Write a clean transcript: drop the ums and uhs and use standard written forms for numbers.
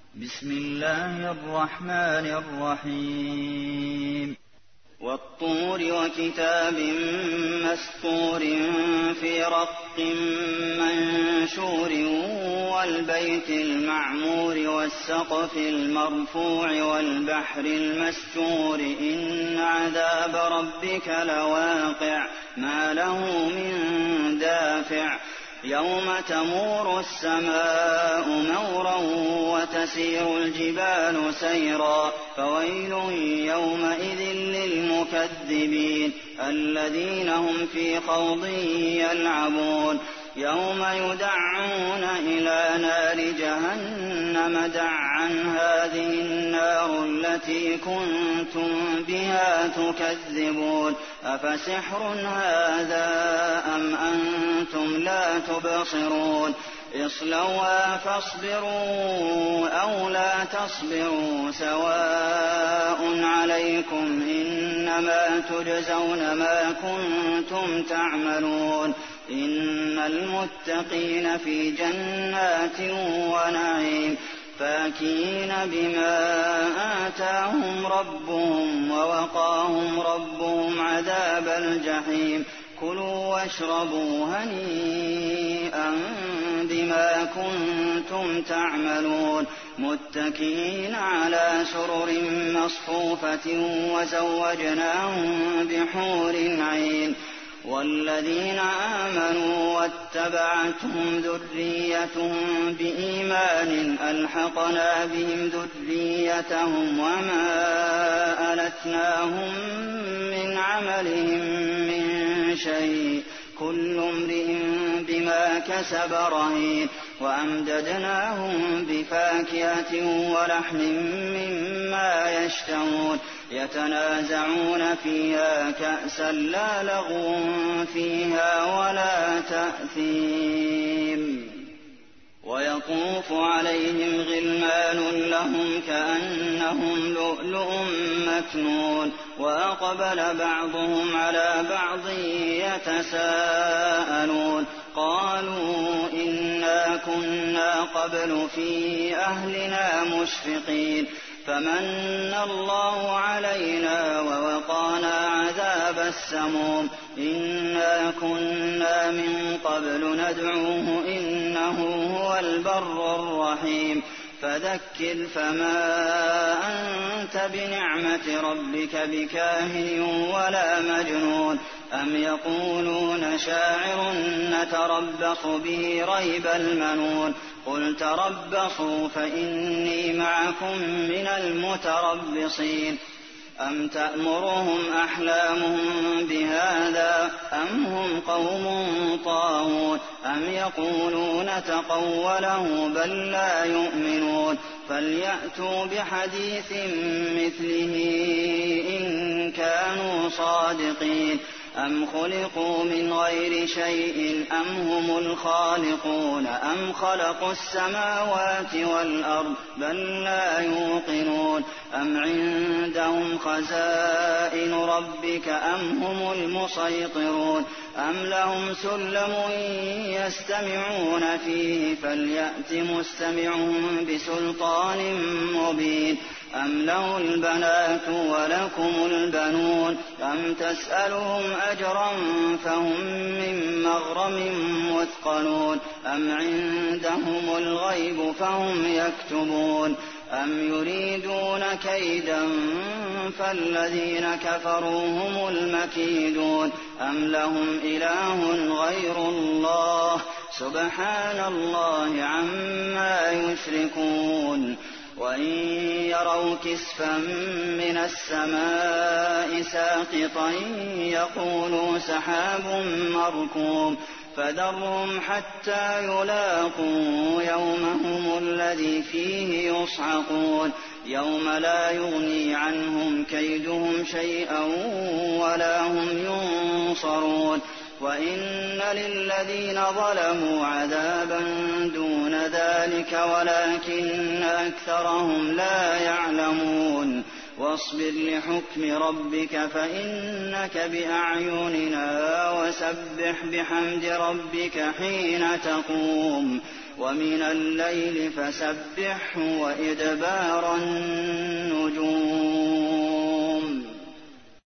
بسم الله الرحمن الرحيم والطور وكتاب مسطور في رق منشور والبيت المعمور والسقف المرفوع والبحر المسجور إن عذاب ربك لواقع ما له من دافع يوم تمور السماء مورا وتسير الجبال سيرا فويل يومئذ للمكذبين الذين هم في خوض يلعبون يوم يدعون إلى نار جهنم دعا هذه النار التي كنتم بها تكذبون أفسحر هذا أم أنتم لا تبصرون اصلوها فاصبروا أو لا تصبروا سواء عليكم إنما تجزون ما كنتم تعملون إن المتقين في جنات ونعيم فاكهين بما آتاهم ربهم ووقاهم ربهم عذاب الجحيم كلوا واشربوا هنيئا بما كنتم تعملون متكئين على سرر مصفوفة وزوجناهم بحور عين والذين آمنوا واتبعتهم ذريتهم بإيمان ألحقنا بهم ذريتهم وما ألتناهم من عملهم من شيء كل امرئ بما كسب رهين وأمددناهم بفاكهة ولحم مما يشتهون يتنازعون فيها كأسا لا لغو فيها ولا تأثيم ويطوف عليهم غلمان لهم كأنهم لؤلؤ مكنون وأقبل بعضهم على بعض يتساءلون قالوا إنا كنا قبل في أهلنا مشفقين فمن الله علينا ووقانا عذاب السموم إنا كنا من قبل ندعوه إنه هو البر الرحيم فذكر فما أنت بنعمة ربك بكاهن ولا مجنون أم يقولون شاعر نتربص به ريب المنون قل تربصوا فإني معكم من المتربصين أم تأمرهم أحلامهم بهذا أم هم قوم طاغون أم يقولون تقوله بل لا يؤمنون فليأتوا بحديث مثله إن كانوا صادقين أم خلقوا من غير شيء أم هم الخالقون أم خلقوا السماوات والأرض بل لا يوقنون أم عندهم خزائن ربك أم هم المسيطرون أم لهم سلم يستمعون فيه فليأت مستمعهم بسلطان مبين أم له البنات ولكم البنون أم تسألهم أجرا فهم من مغرم مثقلون أم عندهم الغيب فهم يكتبون أم يريدون كيدا فالذين كفروا هم المكيدون أم لهم إله غير الله سبحان الله عما يشركون وإن يروا كسفا من السماء ساقطا يقولوا سحاب مركوم فذرهم حتى يلاقوا يومهم الذي فيه يصعقون يوم لا يغني عنهم كيدهم شيئا ولا هم ينصرون وإن للذين ظلموا عذابا دون ذلك ولكن أكثرهم لا يعلمون واصبر لحكم ربك فإنك بأعيننا وسبح بحمد ربك حين تقوم ومن الليل فسبحه وإدبار النجوم